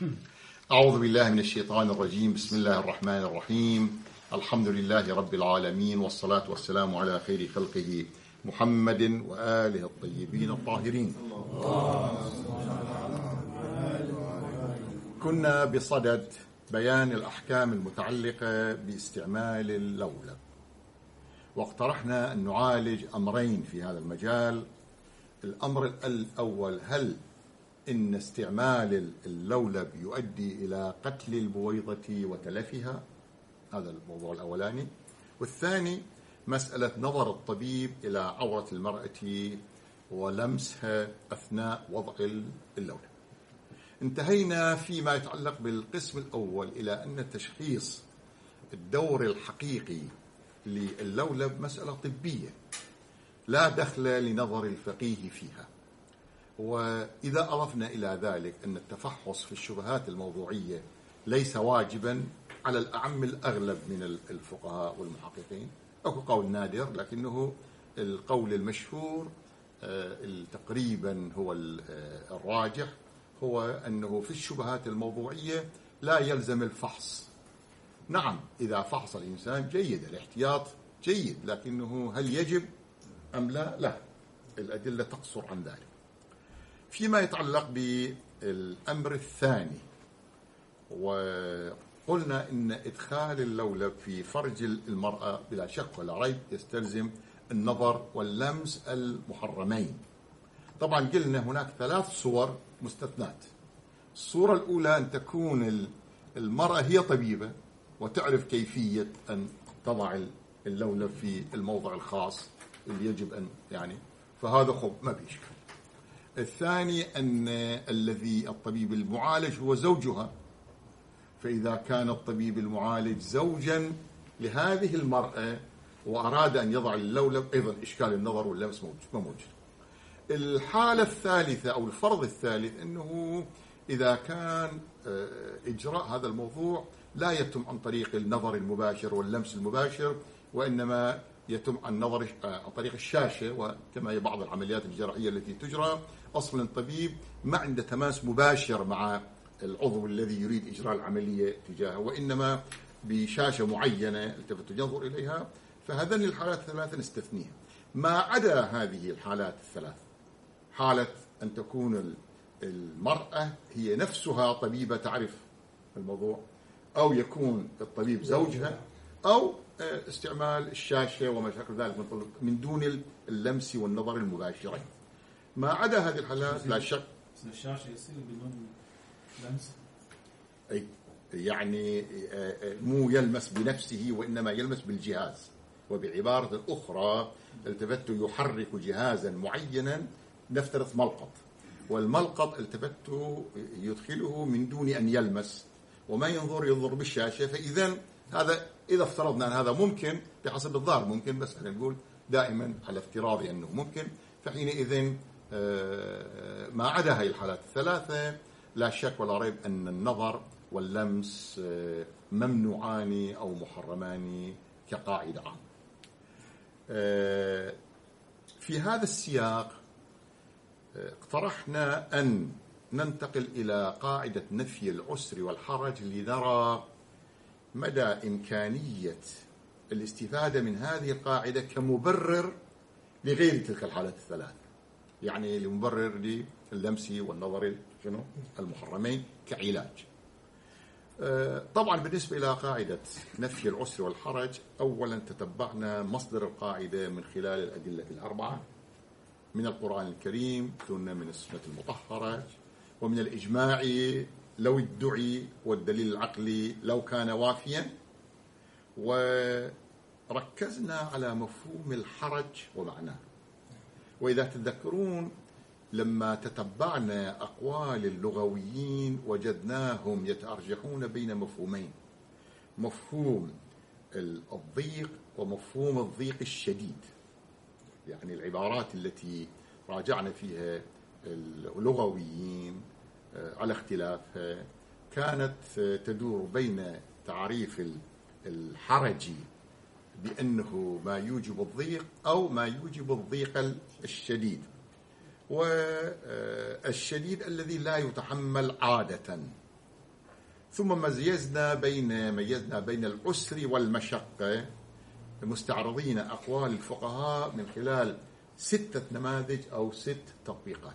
أعوذ بالله من الشيطان الرجيم. بسم الله الرحمن الرحيم. الحمد لله رب العالمين، والصلاة والسلام على خير خلقه محمد وآله الطيبين الطاهرين. كنا بصدد بيان الأحكام المتعلقة باستعمال اللولب، واقترحنا أن نعالج أمرين في هذا المجال. الأمر الأول، هل إن استعمال اللولب يؤدي إلى قتل البويضة وتلفها؟ هذا الموضوع الأولاني. والثاني مسألة نظر الطبيب إلى عورة المرأة ولمسها أثناء وضع اللولب. انتهينا فيما يتعلق بالقسم الأول إلى أن تشخيص الدور الحقيقي للولب مسألة طبية لا دخل لنظر الفقيه فيها. وإذا أضفنا إلى ذلك أن التفحص في الشبهات الموضوعية ليس واجبا على الأعم الأغلب من الفقهاء والمحققين، أو قول نادر لكنه القول المشهور تقريبا هو الراجح، هو أنه في الشبهات الموضوعية لا يلزم الفحص. نعم، إذا فحص الإنسان جيد، الاحتياط جيد، لكنه هل يجب أم لا؟ لا، الأدلة تقصر عن ذلك. فيما يتعلق بالأمر الثاني، وقلنا إن إدخال اللولب في فرج المرأة بلا شك ولا ريب يستلزم النظر واللمس المحرمين. طبعا قلنا هناك 3 صور مستثنات. الصورة الأولى أن تكون المرأة هي طبيبة وتعرف كيفية أن تضع اللولب في الموضع الخاص اللي يجب أن فهذا خب ما بيشكل. الثاني أن الطبيب المعالج هو زوجها، فإذا كان الطبيب المعالج زوجا لهذه المرأة وأراد أن يضع اللولب، أيضا إشكال النظر واللمس موجود. الحالة الثالثة أو الفرض الثالث أنه إذا كان إجراء هذا الموضوع لا يتم عن طريق النظر المباشر واللمس المباشر، وإنما يتم عن طريق الشاشة، وكما هي بعض العمليات الجراحية التي تجرى أصلا الطبيب ما عنده تماس مباشر مع العضو الذي يريد إجراء العملية تجاهه، وإنما بشاشة معينة التفت ينظر إليها. فهذين الحالات الثلاثة نستثنيها. ما عدا هذه الحالات الثلاث، حالة أن تكون المرأة هي نفسها طبيبة تعرف الموضوع، أو يكون الطبيب زوجها، أو استعمال الشاشة وما شابه ذلك من دون اللمس والنظر المباشرين. ما عدا هذه الحالات لا شك الشاشة يصير بدون لمس، يعني مو يلمس بنفسه وإنما يلمس بالجهاز. وبعبارة أخرى، التفت يحرك جهازا معينا، نفترض ملقط، والملقط التفت يدخله من دون أن يلمس وما ينظر بالشاشة. فإذا هذا إذا افترضنا أن هذا ممكن بحسب الظاهر ممكن، بس احنا نقول دائما على افتراض أنه ممكن، فحينئذ ما عدا هذه الحالات الثلاثة لا شك ولا ريب أن النظر واللمس ممنوعان أو محرمان كقاعدة عامة. في هذا السياق اقترحنا أن ننتقل إلى قاعدة نفي العسر والحرج لنرى مدى إمكانية الاستفادة من هذه القاعدة كمبرر لغير تلك الحالات الثلاث، يعني لمبرر لللمس والنظر المحرمين كعلاج. طبعا بالنسبة إلى قاعدة نفي العسر والحرج، أولا تتبعنا مصدر القاعدة من خلال الأدلة الأربعة، من القرآن الكريم، ثم من السنة المطهرة، ومن الإجماع لو ادعي، والدليل العقلي لو كان وافيا. وركزنا على مفهوم الحرج ومعناه. وإذا تذكرون لما تتبعنا أقوال اللغويين وجدناهم يتأرجحون بين مفهومين، مفهوم الضيق ومفهوم الضيق الشديد. يعني العبارات التي راجعنا فيها اللغويين على اختلافها كانت تدور بين تعريف الحرج بأنه ما يوجب الضيق أو ما يوجب الضيق الشديد، والشديد الذي لا يتحمل عادة، ثم ميزنا بين العسر والمشقة، مستعرضين أقوال الفقهاء من خلال 6 نماذج أو 6 تطبيقات.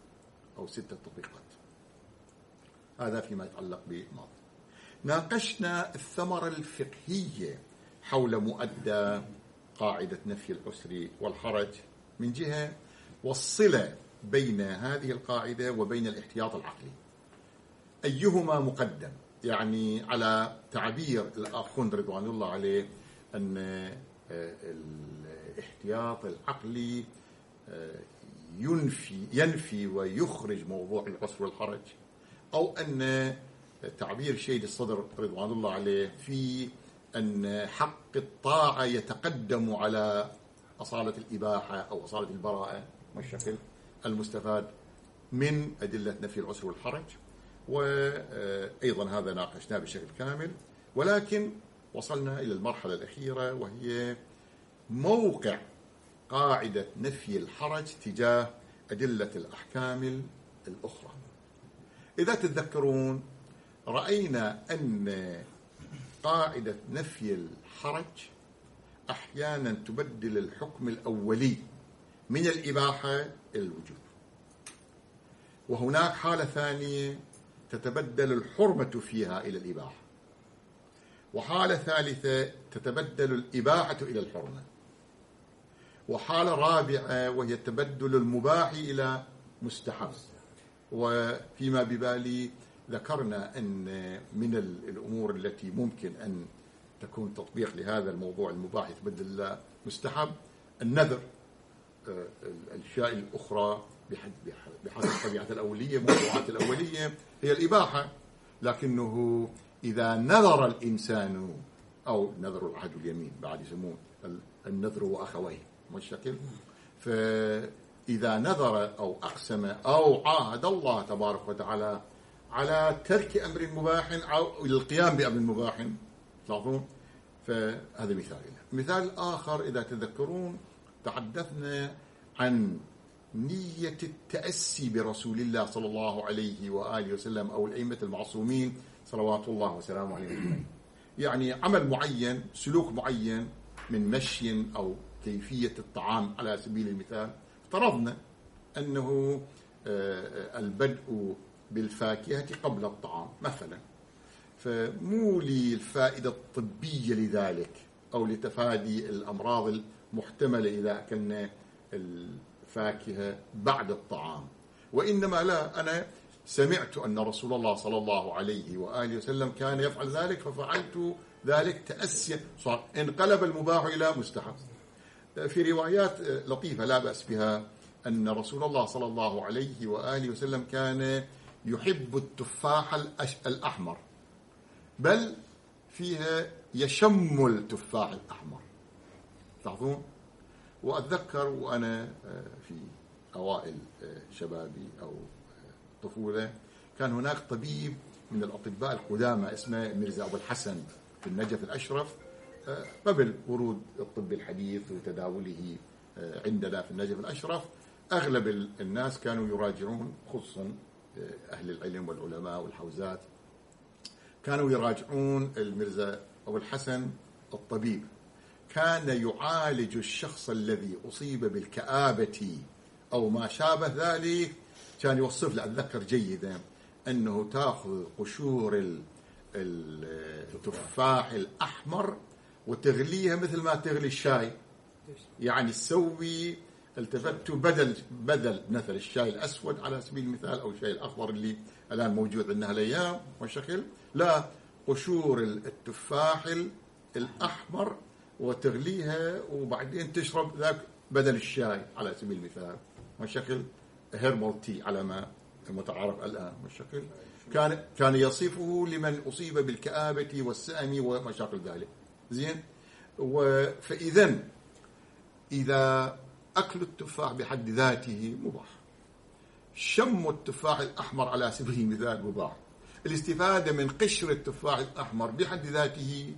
هذا فيما يتعلق بالماضي. ناقشنا الثمرة الفقهية حول مؤدى قاعدة نفي العسر والحرج من جهة، والصلة بين هذه القاعدة وبين الاحتياط العقلي، أيهما مقدم. يعني على تعبير الآخون رضوان الله عليه أن الاحتياط العقلي ينفي ويخرج موضوع العسر والحرج، أو أن تعبير شيد الصدر رضوان الله عليه في أن حق الطاعة يتقدم على أصالة الإباحة أو أصالة البراءة، والشكل المستفاد من أدلة نفي العسر والحرج. وأيضا هذا ناقشناه بشكل كامل، ولكن وصلنا إلى المرحلة الأخيرة وهي موقع قاعدة نفي الحرج تجاه أدلة الأحكام الأخرى. إذا تتذكرون رأينا أن قاعدة نفي الحرج أحيانا تبدل الحكم الأولي من الإباحة إلى الوجوب، وهناك حالة ثانية تتبدل الحرمة فيها إلى الإباحة، وحالة ثالثة تتبدل الإباحة إلى الحرمة، وحالة رابعة وهي تبدل المباح إلى مستحب. وفيما ببالي ذكرنا أن من الأمور التي ممكن أن تكون تطبيق لهذا الموضوع المباح يتبدل إلى مستحب النذر. الأشياء الأخرى بحسب الطبيعة الأولية، موضوعات الأولية هي الإباحة، لكنه إذا نذر الإنسان، أو نذر العهد واليمين بعد يسمون النذر وأخويه والشكل، فإذا نذر أو أقسم أو عاهد الله تبارك وتعالى على ترك أمر مباح أو القيام بأمر مباح، تلاحظون، فهذا مثال. مثال آخر إذا تذكرون تحدثنا عن نية التأسي برسول الله صلى الله عليه وآله وسلم أو الأئمة المعصومين صلوات الله وسلامه عليهم، يعني عمل معين، سلوك معين من مشي أو كيفية الطعام على سبيل المثال. افترضنا أنه البدء بالفاكهة قبل الطعام مثلا، فمو للفائدة الطبية لذلك أو لتفادي الأمراض المحتملة إذا أكلنا الفاكهة بعد الطعام، وإنما لا، أنا سمعت أن رسول الله صلى الله عليه وآله وسلم كان يفعل ذلك ففعلت ذلك تأسيا، صار انقلب المباح إلى مستحب. في روايات لطيفة لا بأس بها أن رسول الله صلى الله عليه وآله وسلم كان يحب التفاح الأحمر، بل فيها يشم التفاح الأحمر، تلاحظون. وأتذكر وأنا في أوائل شبابي أو طفولة كان هناك طبيب من الأطباء القدامى اسمه ميرزا أبو الحسن في النجف الأشرف، قبل ورود الطب الحديث وتداوله عندنا في النجف الأشرف. أغلب الناس كانوا يراجعون، خصوصا أهل العلم والعلماء والحوزات، كانوا يراجعون الميرزا أبو الحسن الطبيب. كان يعالج الشخص الذي أصيب بالكآبة أو ما شابه ذلك، كان يوصف له، أتذكر جيدا، أنه تأخذ قشور التفاح الأحمر وتغليها مثل ما تغلي الشاي، يعني تسوي التفت بدل مثل الشاي الأسود على سبيل المثال أو الشاي الأخضر اللي الآن موجود عندنا الأيام والشكل، لا، قشور التفاح الأحمر وتغليها وبعدين تشرب ذاك بدل الشاي على سبيل المثال والشكل، هيربال تي على ما متعارف الآن والشكل. كان يصفه لمن أصيب بالكآبة والسأم ومشاكل ذلك. زين. إذا أكل التفاح بحد ذاته مباح، شم التفاح الأحمر على سبيل المثال مباح، الاستفادة من قشر التفاح الأحمر بحد ذاته،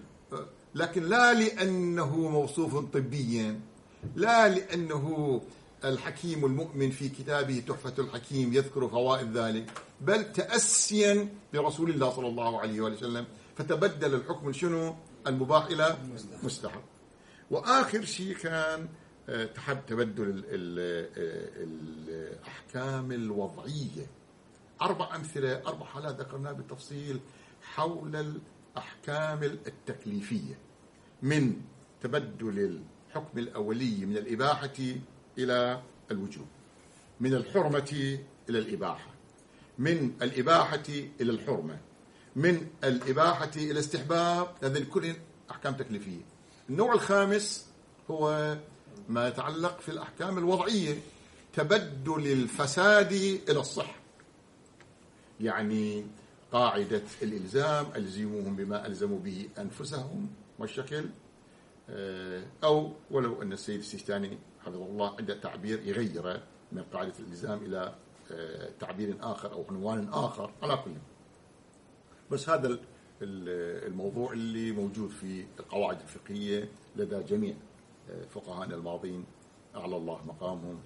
لكن لا لأنه موصوف طبيا، لا لأنه الحكيم المؤمن في كتابه تحفة الحكيم يذكر فوائد ذلك، بل تأسيا برسول الله صلى الله عليه وسلم، فتبدل الحكم شنو؟ المباح إلى مستحب. وآخر شيء كان تبدل الأحكام الوضعية. 4 أمثلة، 4 حالات ذكرناها بالتفصيل حول الأحكام التكليفية، من تبدل الحكم الأولي من الإباحة إلى الوجوب، من الحرمة إلى الإباحة، من الإباحة إلى الحرمة، من الإباحة إلى استحباب. هذه كلها أحكام تكليفية. النوع الخامس هو ما يتعلق في الأحكام الوضعية، تبدل الفساد إلى الصحة، يعني قاعدة الإلزام، ألزموهم بما ألزموا به أنفسهم والشكل، أو ولو أن السيد السيستاني حفظه الله عنده تعبير يغيره من قاعدة الإلزام إلى تعبير آخر أو عنوان آخر، على كل. بس هذا الموضوع اللي موجود في القواعد الفقهية لدى جميع فقهاءنا الماضين أعلى الله مقامهم،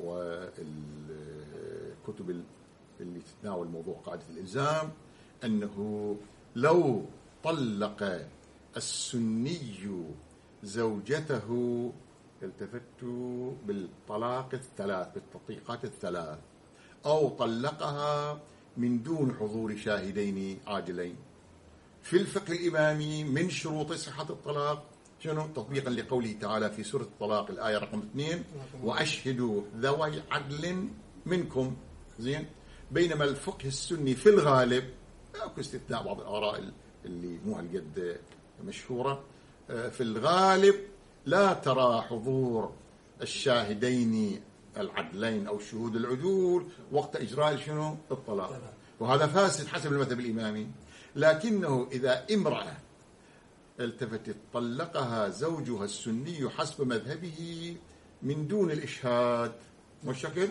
والكتب اللي تتناول موضوع قاعدة الإلزام، أنه لو طلق السني زوجته التفتوا بالطلاق الثلاث، بالتطليقات الثلاث، أو طلقها من دون حضور شاهدين عادلين، في الفقه الإمامي من شروط صحة الطلاق شنو؟ تطبيقا لقوله تعالى في سورة الطلاق الآية رقم 2: وأشهدوا ذوي عدل منكم. زين. بينما الفقه السني في الغالب، أو استثناء بعض الآراء اللي مو هالقد مشهورة، في الغالب لا ترى حضور الشاهدين العدلين أو الشهود العدول وقت إجراء شنو؟ الطلاق. وهذا فاسد حسب المذهب الإمامي. لكنه إذا امرأة التفتت طلقها زوجها السني حسب مذهبه من دون الإشهاد والشكل،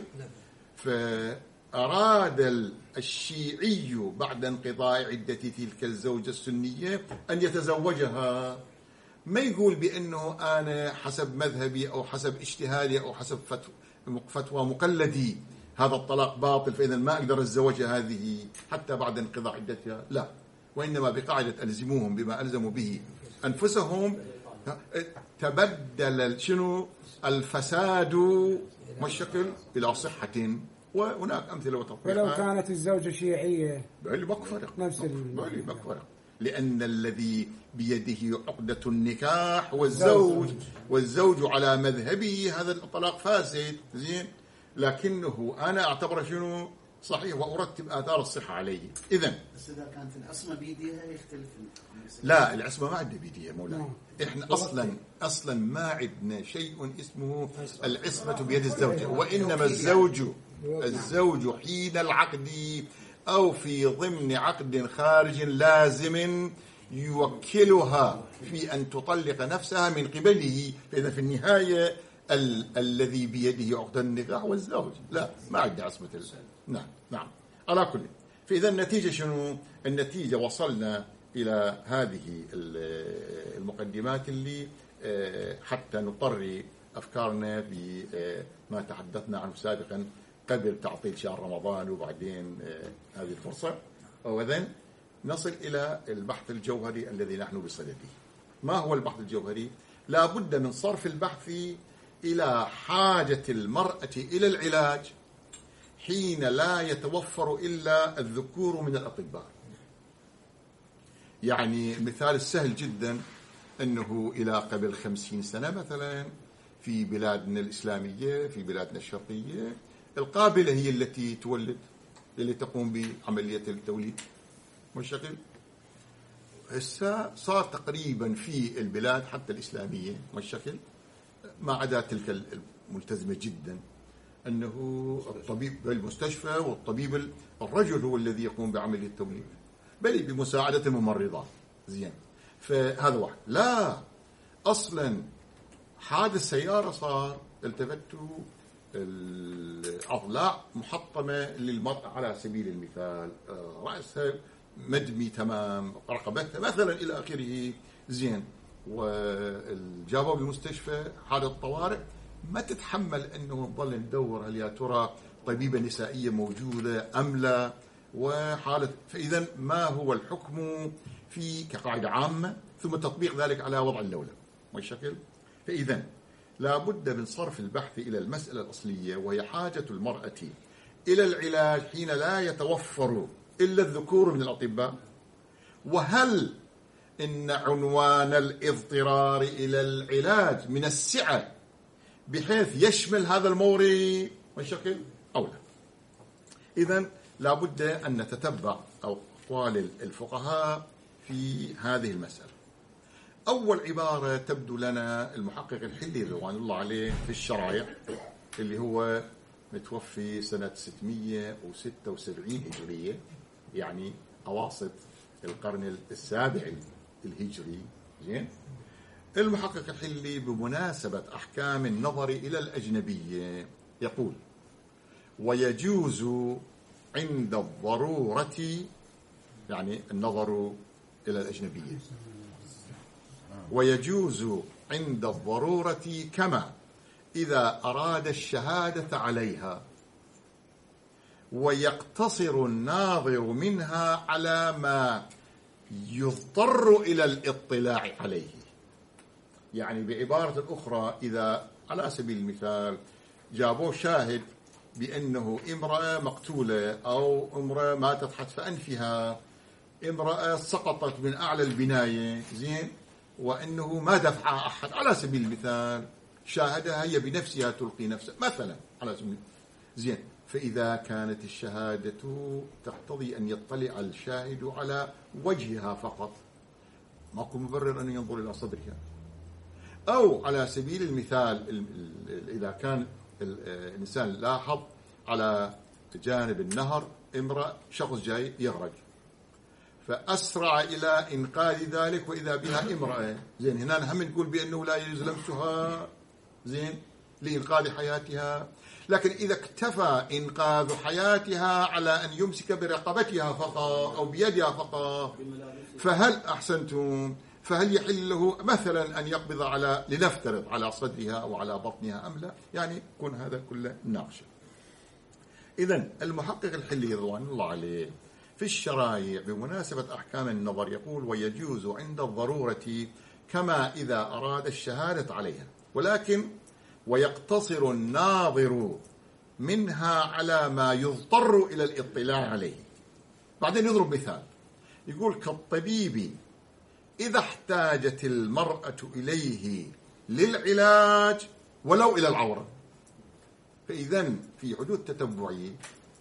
فأراد الشيعي بعد انقضاء عدة تلك الزوجة السنية أن يتزوجها، ما يقول بأنه أنا حسب مذهبي أو حسب اجتهادي أو حسب فتوى مقلدي هذا الطلاق باطل، فإذا ما أقدر أتزوجها هذه حتى بعد انقضاء عدتها، لا. وإنما بقاعدة ألزموهم بما ألزموا به أنفسهم، تبدل شنو؟ الفساد والشكل إلى صحة. وهناك أمثلة وتطبيقات. ولو كانت الزوجة شيعية نفس المفرق، لأن الذي بيده عقدة النكاح والزوج على مذهبه، هذا الطلاق فاسد. زين. لكنه أنا أعتبره شنو؟ صحيح، وأرتب آثار الصحة عليه. إذن بس إذا كانت العصمة بيديها يختلف. لا، العصمة ما عندنا بيديها مولانا. إحنا أصلا ما عندنا شيء اسمه العصمة بيد الزوجة، وإنما الزوج حين العقد أو في ضمن عقد خارج لازم يوكلها في أن تطلق نفسها من قبله. فإذا في النهاية الذي بيده عقد النكاح والزوج، لا، ما عندنا عصمة. نعم. على كل. فإذا النتيجة شنو؟ النتيجة وصلنا إلى هذه المقدمات اللي حتى نطري أفكارنا بما تحدثنا عنه سابقا قبل تعطيل شهر رمضان وبعدين هذه الفرصة. وذن نصل إلى البحث الجوهري الذي نحن بصدده. ما هو البحث الجوهري؟ لا بد من صرف البحث إلى حاجة المرأة إلى العلاج حين لا يتوفر إلا الذكور من الأطباء. يعني المثال السهل جدا أنه إلى قبل 50 سنة مثلا في بلادنا الإسلامية، في بلادنا الشرقية، القابلة هي التي تولد، اللي تقوم بعملية التوليد والشكل. هسه صار تقريبا في البلاد حتى الإسلامية والشكل، ما عدا تلك الملتزمة جدا، أنه الطبيب بالمستشفى والطبيب الرجل هو الذي يقوم بعملية التوليد، بل بمساعدة الممرضات. زين. فهذا واحد. لا، أصلا حادث سيارة صار، التفتوا الأضلاع محطمة للمرأة على سبيل المثال، رأسها مدمي تمام، رقبتها مثلا إلى آخره. زين. وجابوا بالمستشفى حالة طوارئ، ما تتحمل أنه نظل ندور هل يا ترى طبيبة نسائية موجودة أم لا، وحالة. فإذا ما هو الحكم في كقاعدة عامة، ثم تطبيق ذلك على وضع اللولب والشكل. فإذا لا بد من صرف البحث إلى المسألة الأصلية، وهي حاجة المرأة إلى العلاج حين لا يتوفر إلا الذكور من الأطباء. وهل إن عنوان الاضطرار إلى العلاج من السعة بحيث يشمل هذا المورد والشكل أو لا؟ إذن لا بد أن نتتبع أقوال الفقهاء في هذه المسألة. أول عبارة تبدو لنا المحقق الحلي رضوان الله عليه في الشرائع، اللي هو متوفي سنة 676 هجرية، يعني أواسط القرن السابع الهجري. زين، المحقق الحلي بمناسبة أحكام النظر إلى الأجنبية يقول: ويجوز عند الضرورة، يعني النظر إلى الأجنبية، ويجوز عند الضرورة كما إذا أراد الشهادة عليها، ويقتصر الناظر منها على ما يضطر إلى الاطلاع عليه. يعني بعبارة أخرى، إذا على سبيل المثال جابوا شاهد بأنه امرأة مقتولة أو امرأة ماتت حتف أنفها، امرأة سقطت من أعلى البناية، زين، وأنه ما دفع أحد على سبيل المثال، شاهدها هي بنفسها تلقي نفسها مثلا على سبيل المثال، زين، فإذا كانت الشهادة تقتضي أن يطلع الشاهد على وجهها فقط، ماكو مبرر أن ينظر إلى صدرها. أو على سبيل المثال إذا كان الإنسان لاحظ على جانب النهر امرأة شخص جاي يغرق، فأسرع إلى إنقاذ ذلك وإذا بها امرأة، زين، هنا هم نقول بأنه لا يجوز لمسها، زين، لإنقاذ حياتها. لكن إذا اكتفى إنقاذ حياتها على أن يمسك برقبتها فقط أو بيدها فقط، فهل أحسنتم، فهل يحل له مثلا أن يقبض على، لنفترض، على صدرها أو على بطنها أم لا؟ يعني يكون هذا كله ناقشة. إذن المحقق الحلي رضوان الله عليه في الشرائع بمناسبة أحكام النظر يقول: ويجوز عند الضرورة كما إذا أراد الشهادة عليها، ولكن ويقتصر الناظر منها على ما يضطر إلى الاطلاع عليه. بعدين يضرب مثال، يقول: كالطبيب إذا احتاجت المرأة إليه للعلاج ولو إلى العورة. فإذن في حدود تتبعي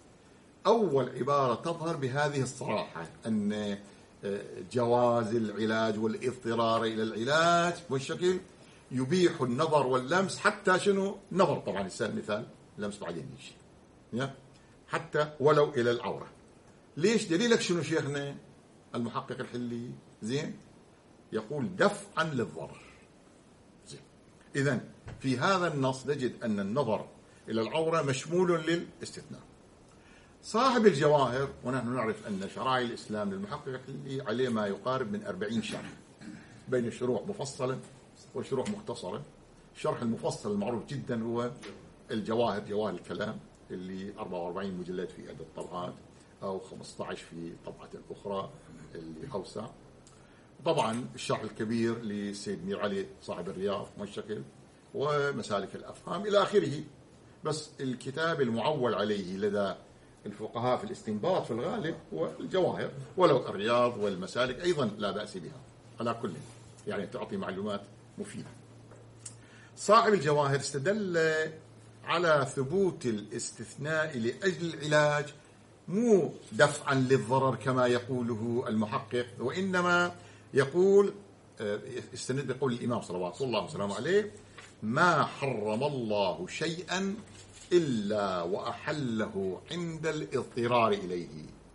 أول عبارة تظهر بهذه الصراحة أن جواز العلاج والاضطرار إلى العلاج والشكل يبيح النظر واللمس، حتى شنو نظر، طبعا مثال لمس بعدين يجي، حتى ولو إلى العورة. ليش؟ دليلك شنو شيخنا المحقق الحلي؟ زين، يقول دفعا للضرر. زين، إذن في هذا النص نجد أن النظر إلى العورة مشمول للاستثناء. صاحب الجواهر، ونحن نعرف أن شرائع الإسلام للمحقق الحلي عليه ما يقارب من 40 شرح، بين شروح مفصلة وشروح مختصرة. الشرح المفصل المعروف جدا هو الجواهر، جواهر الكلام، اللي 44 مجلد في عدة طبعات، أو 15 في طبعة أخرى اللي أوسع. طبعا الشرح الكبير للسيد مير علي صاحب الرياض والشكل ومسالك الأفهام إلى آخره. بس الكتاب المعول عليه لدى الفقهاء في الاستنباط في الغالب هو الجواهر، ولو الرياض والمسالك أيضا لا بأس بها، على كل يعني تعطي معلومات مفيدة. صاحب الجواهر استدل على ثبوت الاستثناء لأجل العلاج، مو دفعا للضرر كما يقوله المحقق، وإنما يقول، استند بقول الإمام صلوات الله وسلامه عليه: ما حرم الله شيئا إلا وأحله عند الاضطرار إليه.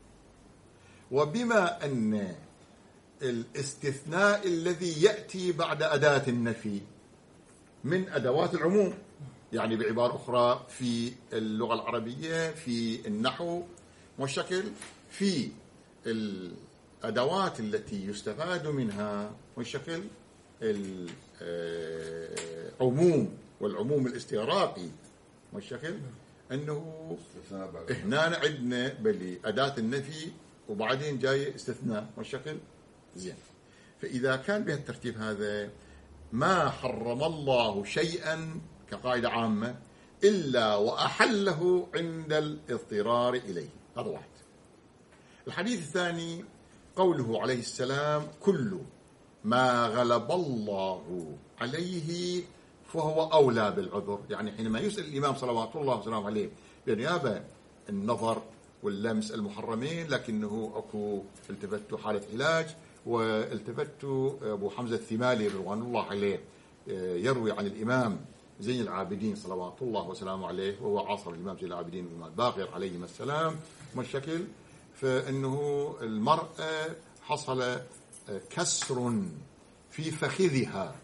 وبما أن الاستثناء الذي يأتي بعد أداة النفي من أدوات العموم، يعني بعبارة أخرى في اللغة العربية في النحو والشكل، في الأدوات التي يستفاد منها والشكل العموم والعموم الاستغراقي والشكل أنه هنا عندنا بلي أداة النفي وبعدين جاي استثناء والشكل زين. فإذا كان بهالترتيب هذا ما حرم الله شيئا كقاعدة عامة إلا وأحله عند الاضطرار إليه. هذا واحد. الحديث الثاني قوله عليه السلام كل ما غلب الله عليه فهو أولى بالعذر. يعني حينما يسأل الإمام صلوات الله وسلامه عليه بنيابة النظر واللمس المحرمين لكنه أكو التفت حالة علاج، والتفت أبو حمزة الثمالي رضوان الله عليه يروي عن الإمام زين العابدين صلوات الله وسلامه عليه، وهو عاصر الإمام زين العابدين والإمام الباقر عليهما السلام والشكل، فإنه المرأة حصل كسر في فخذها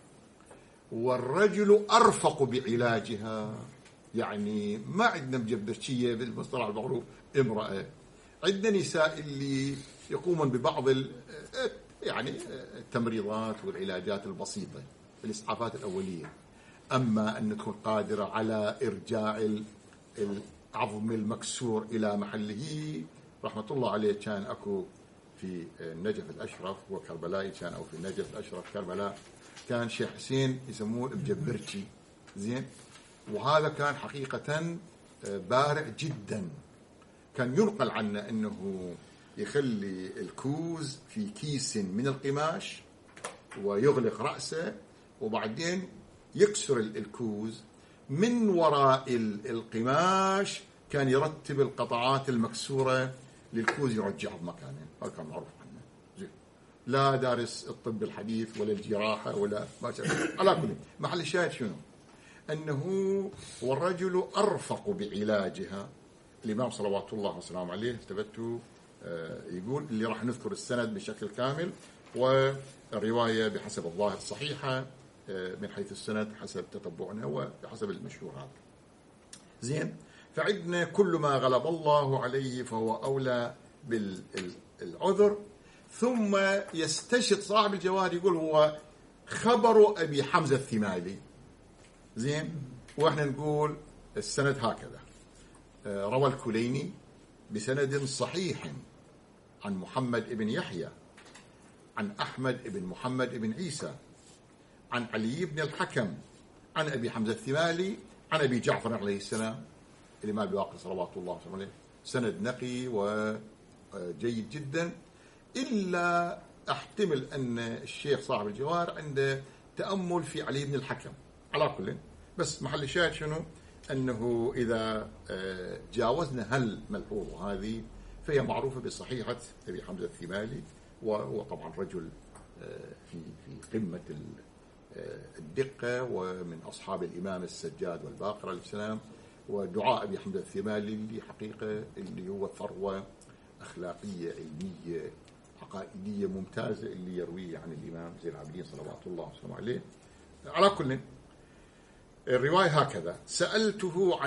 والرجل أرفق بعلاجها. يعني ما عندنا مجبرشية بالمصطلح المعروف امرأة، عندنا نساء اللي يقومون ببعض يعني التمريضات والعلاجات البسيطة الإسعافات الأولية. أما أن تكون قادرة على إرجاع العظم المكسور إلى محله، رحمة الله عليه كان أكو في النجف الأشرف وكربلاء كان، أو في النجف الأشرف كربلاء كان شيخ حسين يسموه بجبرتي زين، وهذا كان حقيقة بارع جدا. كان ينقل عنه أنه يخلي الكوز في كيس من القماش ويغلق رأسه، وبعدين يكسر الكوز من وراء القماش، كان يرتب القطعات المكسورة للكوز يرجعها بمكانه. هذا كان معروف عنه زين. لا دارس الطب الحديث ولا الجراحة ولا ما شاء. على كل محل الشاهد شنو؟ أنه والرجل أرفق بعلاجها. الإمام صلوات الله وسلامه عليه استبدت يقول اللي راح نذكر السند بشكل كامل، والرواية بحسب الظاهر صحيحة من حيث السند حسب تتبعنا وبحسب المشهور هذا زين. فعندنا كل ما غلب الله عليه فهو أولى بالعذر. ثم يستشهد صاحب الجواهر يقول هو خبر أبي حمزة الثمالي زين، وإحنا نقول السند هكذا: روى الكليني بسند صحيح عن محمد بن يحيى عن أحمد بن محمد بن عيسى عن علي بن الحكم عن أبي حمزة الثمالي عن أبي جعفر عليه السلام الإمام الباقر صلوات الله وسلامه عليه. سند نقي وجيد جدا، إلا أحتمل أن الشيخ صاحب الجواهر عنده تأمل في علي بن الحكم. على كل بس محل الشاهد شنو؟ أنه إذا جاوزنا هالملحوظة هذه فهي معروفة بصحيحة أبي حمزة الثمالي، وهو طبعا رجل في قمة الدقة ومن أصحاب الإمام السجاد والباقر عليه السلام. ودعاء أبي حمزة الثمالي اللي حقيقة اللي هو ثروة أخلاقية علمية عقائدية ممتازة اللي يرويه عن الإمام زين العابدين صلوات الله وسلامه عليه. على كل الرواية هكذا: سألته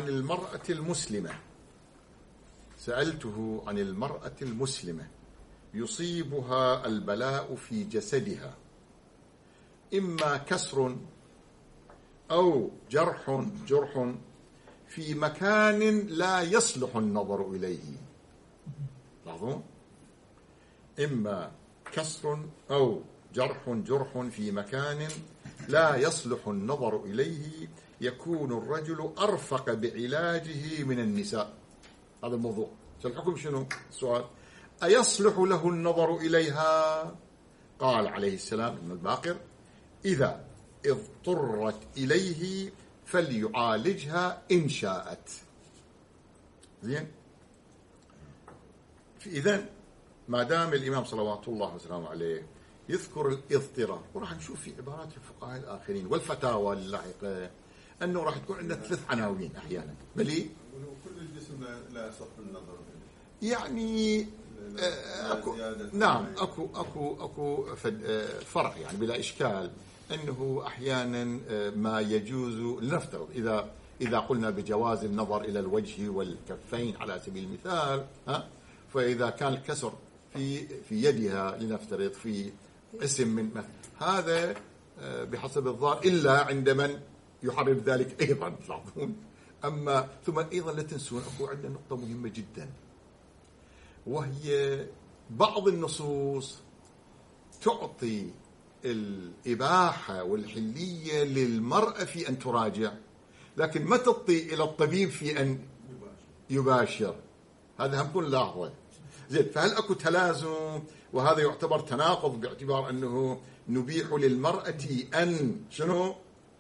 عن المرأة المسلمة يصيبها البلاء في جسدها، إما كسر أو جرح في مكان لا يصلح النظر إليه. لاحظون، إما كسر أو جرح في مكان لا يصلح النظر إليه، يكون الرجل أرفق بعلاجه من النساء. هذا الموضوع. الحكم شنو؟ السؤال: أيصلح له النظر إليها؟ قال عليه السلام ابن الباقر: إذا اضطرت إليه فليعالجها إن شاءت. زين. إذن ما دام الإمام صلوات الله وسلامه عليه يذكر الاضطرار، وراح نشوف في عبارات الفقهاء الآخرين والفتاوى اللاحقة أنه راح تكون عندنا 3 عناوين أحيانا. بلي كل الجسم لا يصح النظر يعني أكو نعم أكو فرق يعني بلا إشكال، أنه أحيانا ما يجوز. لنفترض إذا قلنا بجواز النظر إلى الوجه والكفين على سبيل المثال، فإذا كان الكسر في يدها لنفترض في اسم من هذا بحسب الظاهر، إلا عند من يحرم ذلك أيضا تلاحظون. أما ثم أيضا لا تنسون أكو عندنا نقطة مهمة جدا، وهي بعض النصوص تعطي الإباحة والحلية للمرأة في أن تراجع، لكن ما تعطي إلى الطبيب في أن يباشر. هذا هم نكون لاحظه. زين، فهل أكو تلازم؟ وهذا يعتبر تناقض باعتبار أنه نبيح للمرأة أن شنو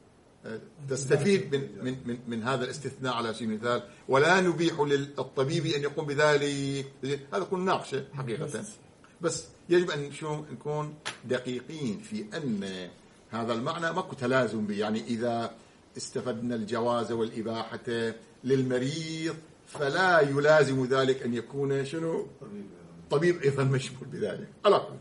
تستفيد من هذا الاستثناء على سبيل المثال، ولا نبيح للطبيب أن يقوم بذلك. هذا كل ناقشة حقيقة، بس يجب أن نكون دقيقين في أن هذا المعنى ماكو تلازم به. يعني إذا استفدنا الجواز والإباحة للمريض فلا يلازم ذلك أن يكون شنو طبيب أيضا مشمول بذلك. على كل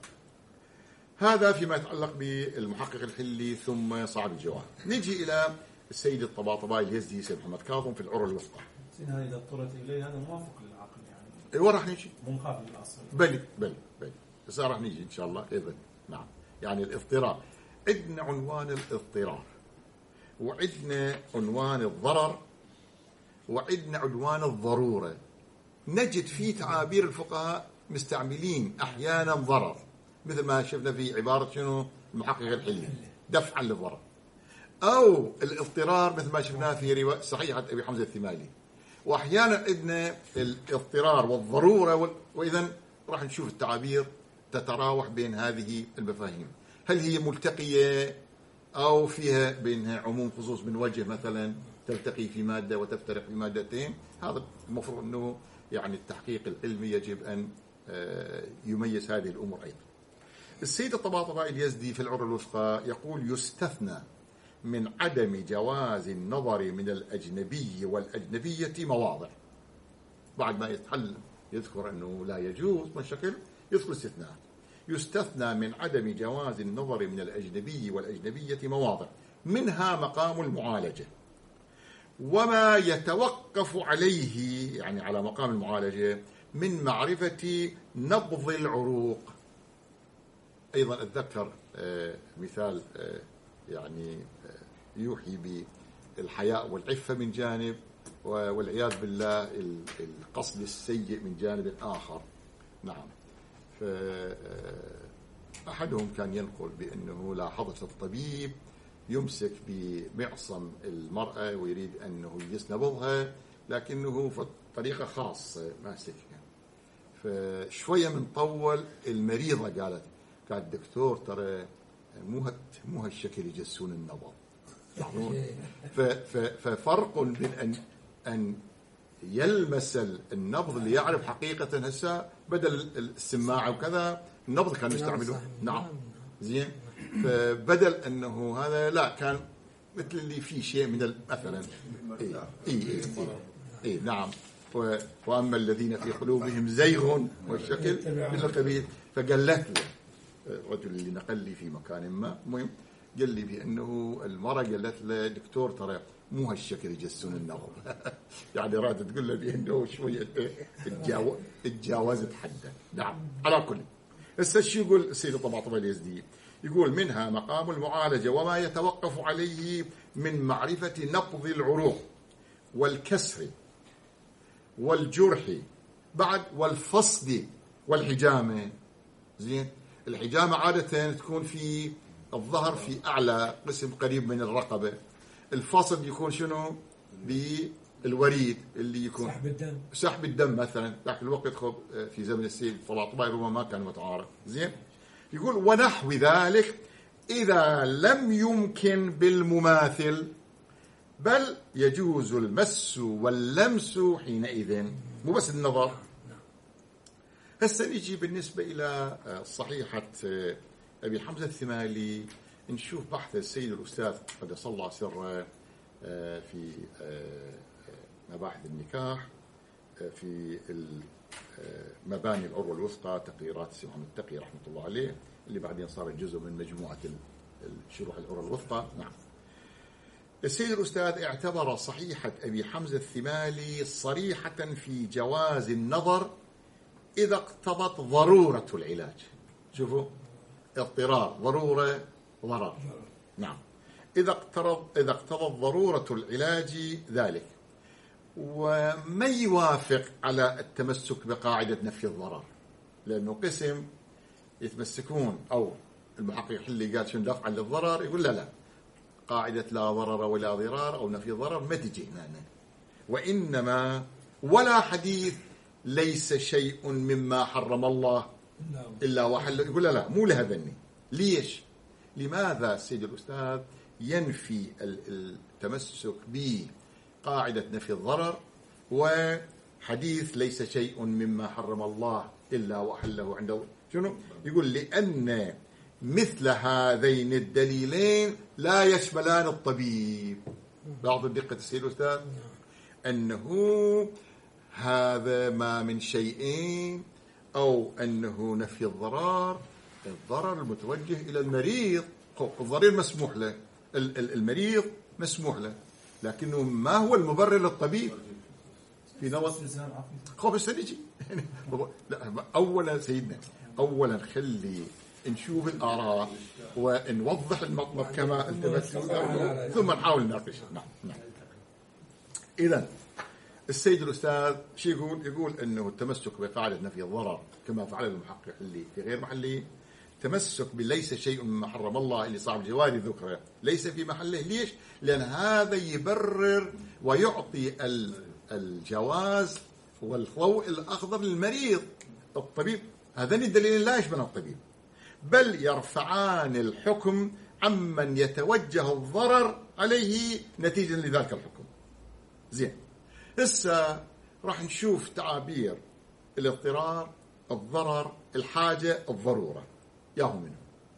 هذا فيما يتعلق بالمحقق الحلي. ثم صعب الجواب. نجي إلى السيد الطباطبائي اليزدي سيد محمد كاظم في العروة الوثقى. هذا إذا اضطرت إليه هذا موافق للعقل يعني. وراح نجي مو مخالف للأصل. بل بس راح نجي إن شاء الله أيضا. نعم، يعني الاضطرار عندنا عنوان الاضطرار، وعندنا عنوان الضرر، وعندنا عنوان الضرورة. نجد في تعابير الفقهاء مستعملين أحيانا ضرر، مثل ما شفنا في عبارة شنو المحقق الحلي دفعا للضرر، أو الاضطرار مثل ما شفناه في رواية صحيحة أبي حمزة الثمالي. وأحيانا عندنا الاضطرار والضرورة وإذن راح نشوف التعابير تتراوح بين هذه المفاهيم. هل هي ملتقية أو فيها بينها عموم خصوص من وجه، مثلا تلتقي في مادة وتفترق في مادتين؟ هذا المفروض أنه يعني التحقيق العلمي يجب أن يميز هذه الأمور أيضا. السيد الطباطبائي اليزدي في العروة الوثقى يقول: يستثنى من عدم جواز النظر من الأجنبي والأجنبية مواضع. بعد ما يتحل يذكر أنه لا يجوز من شكل، يذكر استثناء. يستثنى من عدم جواز النظر من الأجنبي والأجنبية مواضع، منها مقام المعالجة، وما يتوقف عليه يعني على مقام المعالجة من معرفة نبض العروق. أيضا أتذكر مثال يعني يوحي بالحياء والعفة من جانب، والعياذ بالله القصد السيء من جانب آخر. نعم، فأحدهم كان ينقل بأنه لاحظت الطبيب يمسك بمعصم المرأة ويريد أنه يجلس نبضها، لكنه بطريقة خاصة ماسكها. فشوية من طول المريضة قالت دكتور ترى مو هالشكل يجسون النبض. ففرق بين أن يلمس النبض ليعرف حقيقة. هسه بدل السماعة وكذا النبض كان يستعمله. نعم، زين. فبدل أنه هذا لا، كان مثل اللي فيه شيء من مثلا نعم. وأما الذين في قلوبهم زيغ والشكل مثل القبيل. فقالت له الرجل اللي نقل لي في مكان ما، المهم قال لي بأنه المرأة قالت له دكتور ترى مو هالشكل يجسون النبض. يعني رادت تقول له بأنه شوية اتجاوزت حده. نعم، على كل. هسه شو يقول السيد الطباطبائي اليزدي؟ يقول: منها مقام المعالجة وما يتوقف عليه من معرفة نبض العروق والكسر والجرح بعد والفصد والحجامة. زين، الحجامة عادة تكون في الظهر في أعلى قسم قريب من الرقبة. الفصد يكون شنو؟ بالوريد اللي يكون سحب الدم مثلا. ذاك الوقت في زمن السيد الطباطبائي ربما ما كان متعارف. زين، يقول: ونحو ذلك إذا لم يمكن بالمماثل بل يجوز المس واللمس حينئذ، مو بس النظر. هسه نجي بالنسبة إلى صحيحة أبي حمزة الثمالي، نشوف بحث السيد الأستاذ قدس الله سره في مباحث النكاح في مباني العروة الوثقى، تقريرات السيد محمد التقي رحمة الله عليه، اللي بعدين صار جزء من مجموعة شروح العروة الوثقى. نعم، السيد الأستاذ اعتبر صحيحة أبي حمزة الثمالي صريحة في جواز النظر إذا اقتضت ضرورة العلاج. شوفوا، اضطرار، ضرورة، ضرر. نعم، إذا اقتضت ضرورة العلاج ذلك. ومن يوافق على التمسك بقاعدة نفي الضرر، لأنه قسم يتمسكون أو المحقق اللي قال شنو دفعا للضرر يقول لا قاعدة لا ضرر ولا ضرار أو نفي ضرر ما تجي هنا، وإنما ولا حديث ليس شيء مما حرم الله إلا وحل، يقول لا مو لهذني. ليش؟ لماذا سيد الأستاذ ينفي التمسك بقاعدة نفي الضرر وحديث ليس شيء مما حرم الله إلا وحله عنده؟ شنو؟ يقول لأن مثل هذين الدليلين لا يشملان الطبيب. لاحظوا دقة السيد الأستاذ أنه هذا ما من شيئين، أو أنه نفي الضرر المتوجه إلى المريض، الضرير مسموح له، المريض مسموح له، لكنه ما هو المبرر للطبيب في نظر خوف السنجي. لا أولا سيدنا، أولا خلي نشوف الآراء ونوضح المطلب كما التبت ثم نحاول نناقش. نعم. إذن السيد الأستاذ شو يقول أنه التمسك بقاعدة نفي الضرر كما فعل المحقق اللي في غير محله، تمسك بليس شيء مما حرم الله اللي صاحب الجواري ذكره ليس في محله. ليش؟ لأن هذا يبرر ويعطي الجواز والضوء الأخضر للمريض. الطبيب هذين الدليلين لا يشمل الطبيب، بل يرفعان الحكم عمن يتوجه الضرر عليه نتيجة لذلك الحكم. زين، هسه راح نشوف تعابير الاضطرار، الضرر، الحاجة، الضرورة، ياهو منهم.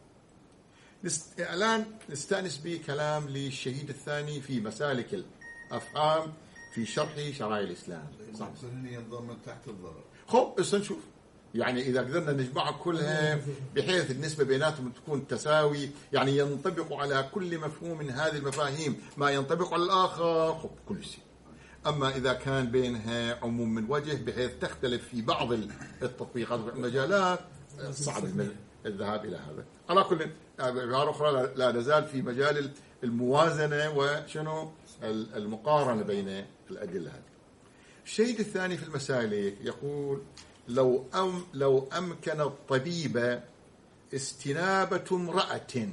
الآن نستأنس بكلام للشهيد الثاني في مسالك الأفهام في شرح شرائع الإسلام. صح، ينضم تحت الضرر. خب هسه نشوف، يعني إذا قدرنا نجمعها كلها بحيث النسبة بيناتهم تكون تساوي، يعني ينطبق على كل مفهوم من هذه المفاهيم ما ينطبق على الآخر، خب كل شيء. أما إذا كان بينها عموم من وجه بحيث تختلف في بعض التطبيقات والمجالات صعب الذهاب إلى هذا. على كل بعبارة أخرى لا نزال في مجال الموازنة وشنو المقارنة بين الأدلة هذه. الشيء الثاني في المسالك يقول لو أمكن الطبيب استنابة امرأة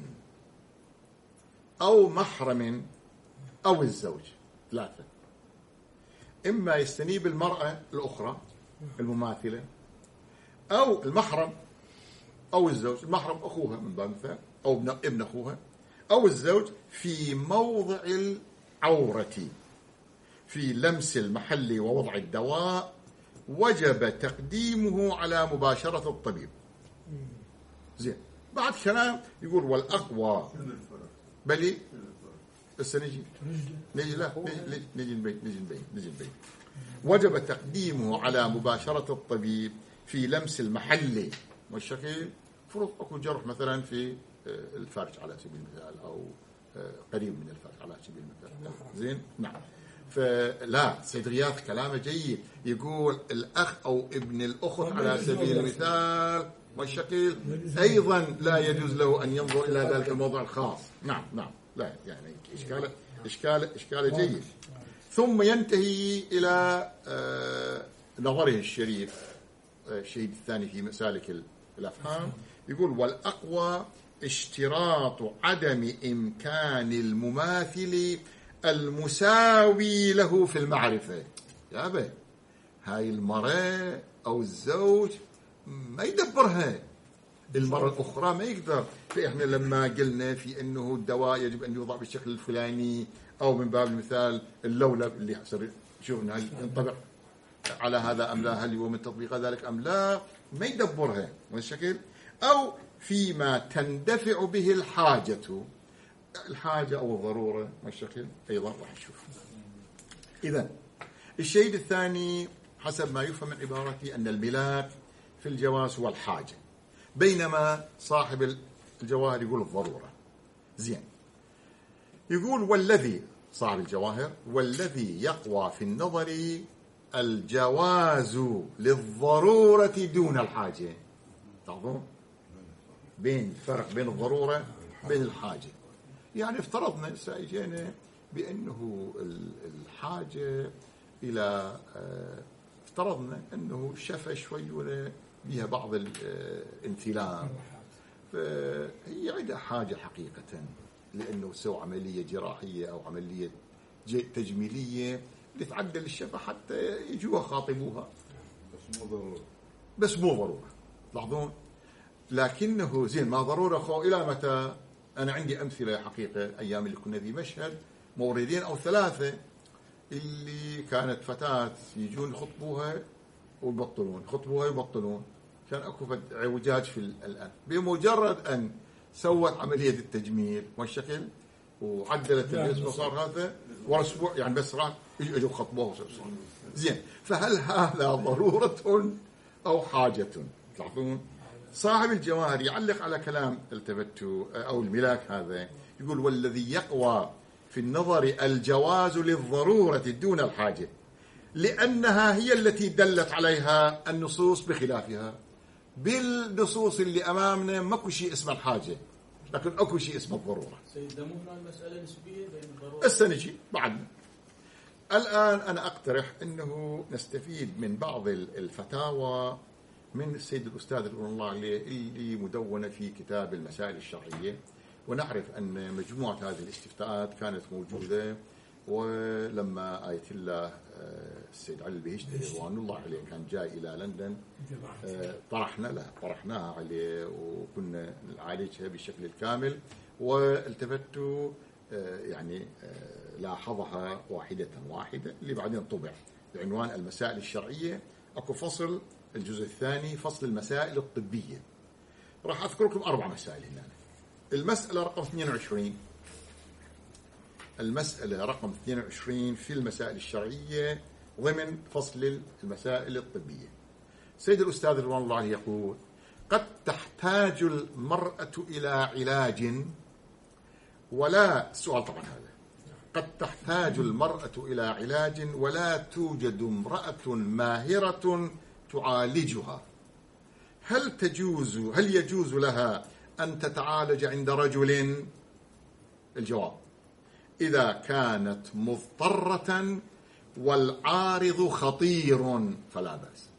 أو محرم أو الزوج، ثلاثة، إما يستنيب المرأة الأخرى المماثلة أو المحرم أو الزوج. المحرم أخوها من باب مثال أو ابن أخوها أو الزوج في موضع العورة في لمس المحل ووضع الدواء وجب تقديمه على مباشرة الطبيب. زين، بعد كلام يقول والأقوى بلي هسه نجي نبين وجب تقديمه على مباشرة الطبيب في لمس المحل والشكل. فرض اكو جرح مثلا في الفرج على سبيل المثال او قريب من الفرج على سبيل المثال. زين، نعم. فلا سيد غياث كلامه جيد، يقول الأخ أو ابن الأخت على سبيل المثال والشكل أيضا لا يجوز له أن ينظر إلى ذلك الموضوع الخاص. نعم لا يعني إشكال جيد. ثم ينتهي إلى نظره الشريف الشهيد الثاني في مسالك الأفهام، يقول والأقوى اشتراط عدم إمكان المماثل المساوي له في المعرفة. يا أبي هاي المرأة أو الزوج ما يدبرها، المرة الأخرى ما يقدر. فإحنا لما قلنا في أنه الدواء يجب أن يوضع بالشكل الفلاني أو من باب المثال اللولب اللي حصل شوفنا هل ينطبق على هذا أم لا، هل هو من تطبيق ذلك أم لا، ما يدبرها من الشكل. أو فيما تندفع به الحاجة أو الضرورة والشكل أيضا راح نشوف. إذن الشيء الثاني حسب ما يفهم من عبارتي أن الملاك في الجواز هو الحاجة، بينما صاحب الجواهر يقول الضرورة. زين، يقول والذي صاحب الجواهر والذي يقوى في النظر الجواز للضرورة دون الحاجة. تعرفون بين فرق بين الضرورة بين الحاجة. يعني افترضنا اجينا بأنه الحاجة إلى افترضنا أنه شفى شوي ولا بها بعض الانثلام، فهي عندها حاجة حقيقة لأنه سوى عملية جراحية أو عملية تجميلية لتعدل الشفة حتى يجوها خاطبوها، بس مو ضرورة. لاحظون، لكنه زين ما ضرورة خو إلى متى؟ أنا عندي أمثلة حقيقة أيام اللي كنا في مشهد موردين أو ثلاثة اللي كانت فتاة يجون يخطبوها ويبطلون، يخطبوها ويبطلون، كان أكو عوجاج في الأنف. بمجرد أن سوت عملية التجميل والشكل وعدلت الجسم وصار هذا ورا أسبوع يعني بس راح يجوا خطبوها. زين، فهل هذا ضرورة أو حاجة؟ تلاحظون صاحب الجواهر يعلق على كلام التفتوا أو الملاك هذا، يقول والذي يقوى في النظر الجواز للضرورة دون الحاجة، لأنها هي التي دلت عليها النصوص بخلافها. بالنصوص اللي أمامنا ماكو شيء اسمه الحاجة، لكن أكو شيء اسمه الضرورة. سيد مو هنا المسألة نسبية بين الضرورة السنجي بعدنا. الآن أنا أقترح أنه نستفيد من بعض الفتاوى من السيد الأستاذ رضوان الله عليه اللي مدونة في كتاب المسائل الشرعية، ونعرف أن مجموعة هذه الاستفتاءات كانت موجودة، ولما آية الله السيد علي البهشتي رضوان الله عليه كان جاي إلى لندن طرحناها عليه وكنا نعالجها بالشكل الكامل، والتفتوا يعني لاحظها واحدة اللي بعدين طبع بعنوان المسائل الشرعية. أكو فصل الجزء الثاني فصل المسائل الطبية، راح أذكر لكم 4 مسائل هنا. المسألة رقم 22، المسألة رقم 22 في المسائل الشرعية ضمن فصل المسائل الطبية. سيد الأستاذ رضوان الله عليه يقول قد تحتاج المرأة إلى علاج ولا، السؤال طبعا هذا، قد تحتاج المرأة إلى علاج ولا توجد امرأة ماهرة تعالجها، هل يجوز لها أن تتعالج عند رجل؟ الجواب إذا كانت مضطرة والعارض خطير فلا بأس.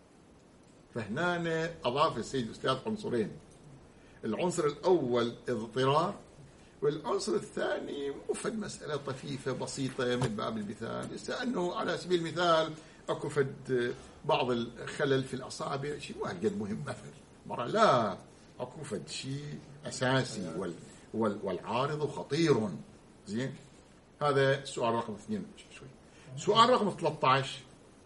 فهنا أضاف السيد الأستاذ عنصرين، العنصر الأول اضطرار، والعنصر الثاني مفد مسألة طفيفة بسيطة من باب المثال، أنه على سبيل المثال أكو فد بعض الخلل في الأصابع، شيء واحد مهم مثلا مرة، لا أكو فد شيء أساسي والعارض خطير. زين، هذا السؤال رقم 2. سؤال رقم 13،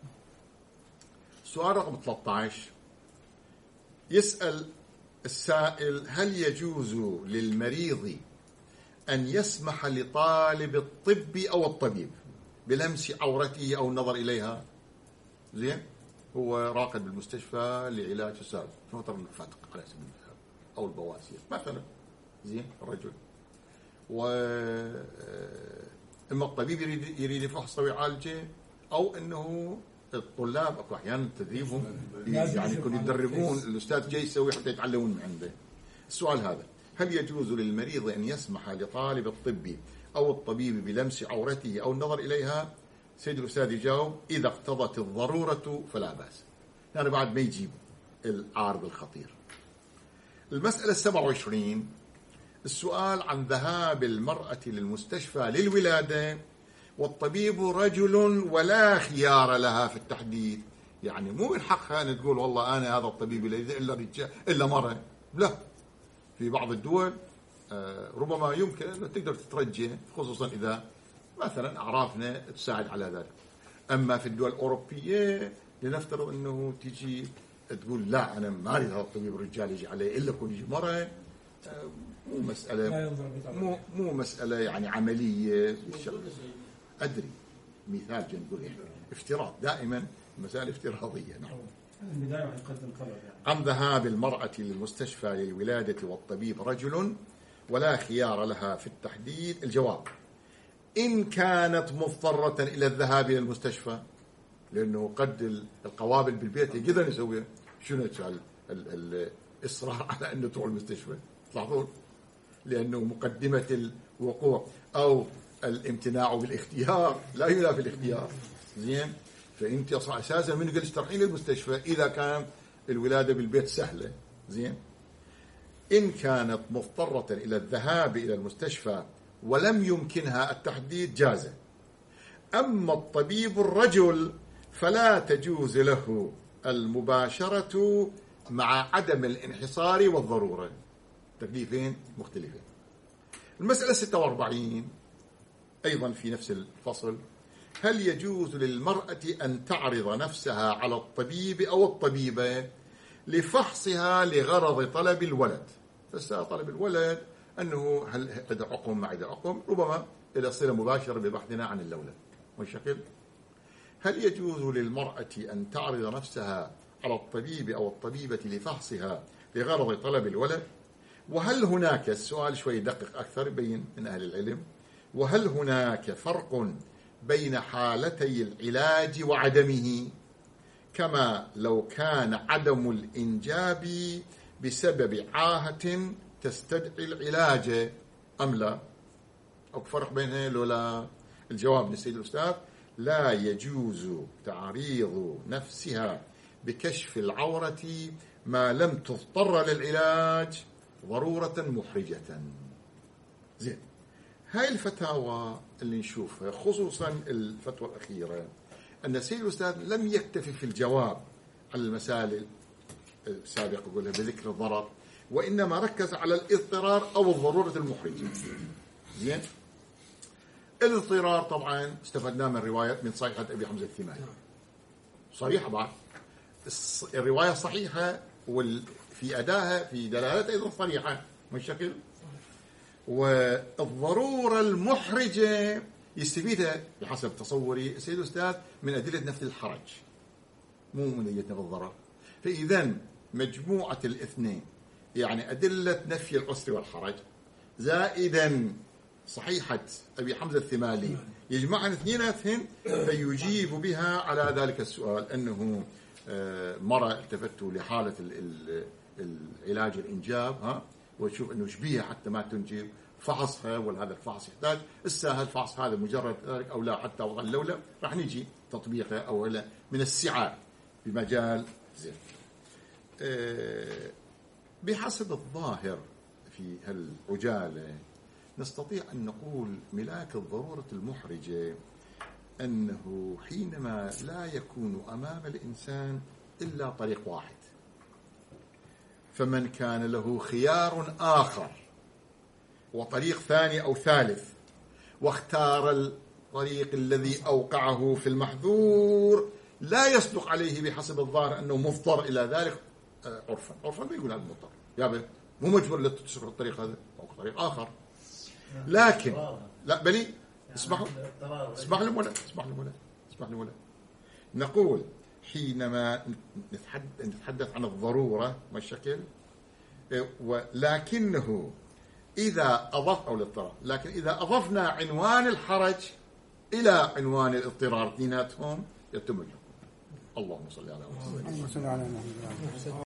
سؤال رقم 13 يسأل السائل هل يجوز للمريض أن يسمح لطالب الطب أو الطبيب بلمس عورته أو النظر إليها؟ زين، هو راقد بالمستشفى لعلاج السبب نظر الفتق على سبيل المثال أو البواسير مثلا. زين، الرجل إما الطبيب يريد يفحصه ويعالجه، أو أنه الطلاب أكو أحيانا تدريبهم يعني يكونوا يدربون الأستاذ جاي يسوي حتى يتعلمون من عنده. السؤال هذا، هل يجوز للمريض أن يسمح لطالب الطب أو الطبيب بلمس عورته أو النظر إليها؟ سيد الأستاذ يجاوب إذا اقتضت الضرورة فلا بأس، يعني بعد ما يجيب العارض الخطير. المسألة 27، السؤال عن ذهاب المرأة للمستشفى للولادة والطبيب رجل ولا خيار لها في التحديد، يعني مو من حقها أن تقول والله أنا هذا الطبيب إلا رجال إلا مرة، لا، في بعض الدول ربما يمكن أن تقدر تترجى، خصوصا إذا مثلا أعرافنا تساعد على ذلك. أما في الدول الأوروبية لنفترض أنه تيجي تقول لا أنا ما أريد هذا الطبيب الرجال يجي عليه إلا يكون يجي مرة، مو مسألة يعني عملية. أدري مثال جنقول يعني افتراض، دائما مسائل افتراضية. نعم. عن ذهاب المرأة للمستشفى للولادة والطبيب رجل ولا خيار لها في التحديد. الجواب إن كانت مضطرة إلى الذهاب إلى المستشفى، لأنه قد القوابل بالبيت يقدر يسويها، شنو الإصرار على أنه تروح المستشفى؟ تلاحظون لأنه مقدمة الوقوع أو الامتناع بالاختيار لا ينافي الاختيار. زين، فأنت أساسا من قلت تروحين للمستشفى إذا كان الولادة بالبيت سهلة. زين، إن كانت مضطرة إلى الذهاب إلى المستشفى ولم يمكنها التحديد جاز. أما الطبيب الرجل فلا تجوز له المباشرة مع عدم الانحصار والضرورة. تكليفين مختلفين. المسألة 46 أيضا في نفس الفصل: هل يجوز للمرأة أن تعرض نفسها على الطبيب أو الطبيبة لفحصها لغرض طلب الولد؟ طلب الولد أنه هل عند عقم ما عند عقم، ربما إلى صلة مباشرة ببحثنا عن اللولد والشكل. هل يجوز للمرأة أن تعرض نفسها على الطبيب أو الطبيبة لفحصها لغرض طلب الولد؟ وهل هناك، السؤال شوي دقيق أكثر يبين من أهل العلم، وهل هناك فرق بين حالتي العلاج وعدمه، كما لو كان عدم الإنجاب بسبب عاهة تستدعي العلاج أم لا؟ أو فرق بينها لولا؟ الجواب من السيد الأستاذ: لا يجوز تعريض نفسها بكشف العورة ما لم تضطر للعلاج ضرورة محرجة. زين، هاي الفتاوى اللي نشوفها، خصوصا الفتوى الأخيرة، أن السيد الأستاذ لم يكتفي في الجواب على المسائل السابقة يقولها بذكر الضرر، وإنما ركز على الاضطرار أو الضرورة المحرجة. زين، الاضطرار طبعا استفدناه من رواية من صحيحة أبي حمزة الثمالي، صريحة بعد الرواية صحيحة، وفي أداها في دلالتها أيضا صريحة من شكل. والضرورة المحرجة يستفيدها بحسب تصوري السيد الأستاذ من أدلة نفي الحرج، مو من أدلة نفي الضرر. فإذا مجموعة الاثنين، يعني أدلة نفي العسر والحرج زائدا صحيحة أبي حمزة الثمالي، يجمعن اثنيناتهن فيجيب بها على ذلك السؤال، أنه مرة التفتوا لحالة العلاج الإنجاب وتشوف أنه شبيه حتى ما تنجب، فحصها، وهذا الفحص يحتاج السهل فحص هذا مجرد ذلك أو لا، حتى وضع اللولب راح نيجي تطبيقه أو لا من السعة بمجال. زين، بحسب الظاهر في هالعجالة نستطيع أن نقول ملاك الضرورة المحرجة أنه حينما لا يكون أمام الإنسان إلا طريق واحد، فمن كان له خيار آخر وطريق ثاني أو ثالث واختار الطريق الذي أوقعه في المحظور، لا يصدق عليه بحسب الظاهر أنه مضطر إلى ذلك. عرفا بيقول هذا مضطر، يا مو مجبور لتسلك الطريق هذا أو طريق آخر. لكن لا بلي اسمح لي ولا نقول حينما نتحدث عن الضرورة ما الشكل، ولكنه إذا أضف أو الاضطرار، لكن إذا أضفنا عنوان الحرج إلى عنوان الاضطرار اثنيناتهم يتم الحكم. اللهم صل على محمد.